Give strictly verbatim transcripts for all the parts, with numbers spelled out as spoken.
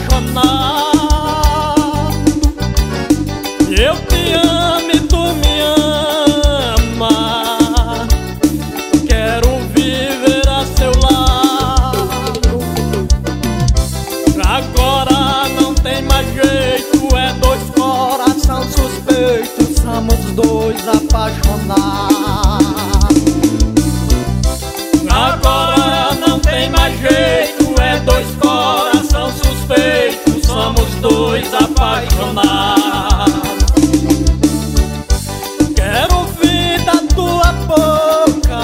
apaixonar. Eu te amo e tu me ama. Quero viver a seu lado. Agora não tem mais jeito, é dois coração suspeitos, somos dois apaixonados. Agora não tem mais jeito, é dois coração suspeitos, somos dois apaixonados. Quero ouvir da tua boca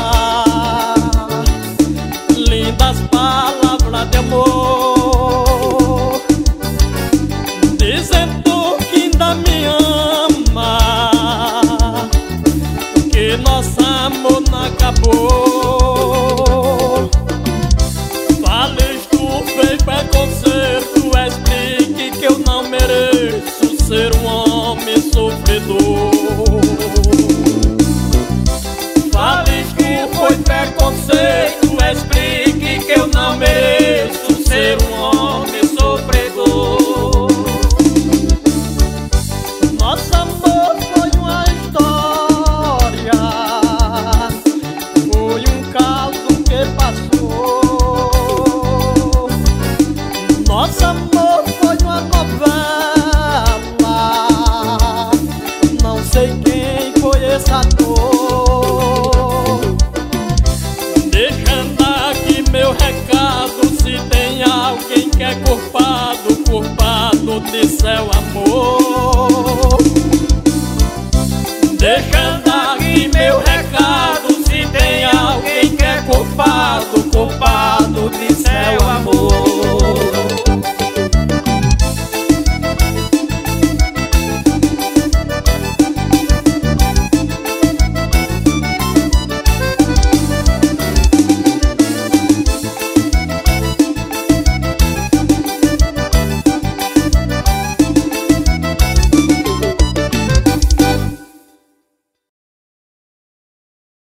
lindas palavras de amor, dizendo que ainda me ama, que nosso amor não acabou. Fales tu fez preconceito, explique que eu não mereço ser um homem sofredor. Fales que foi preconceito, explique que eu não mereço ser um homem sofredor. Nosso amor foi uma história, foi um caso que passou. Nosso amor foi uma novela, não sei quem foi esse ator. Deixando aqui meu recado, se tem alguém que é culpado, culpado de seu amor. Deixando aqui meu recado, se tem alguém que é culpado, culpado de seu amor.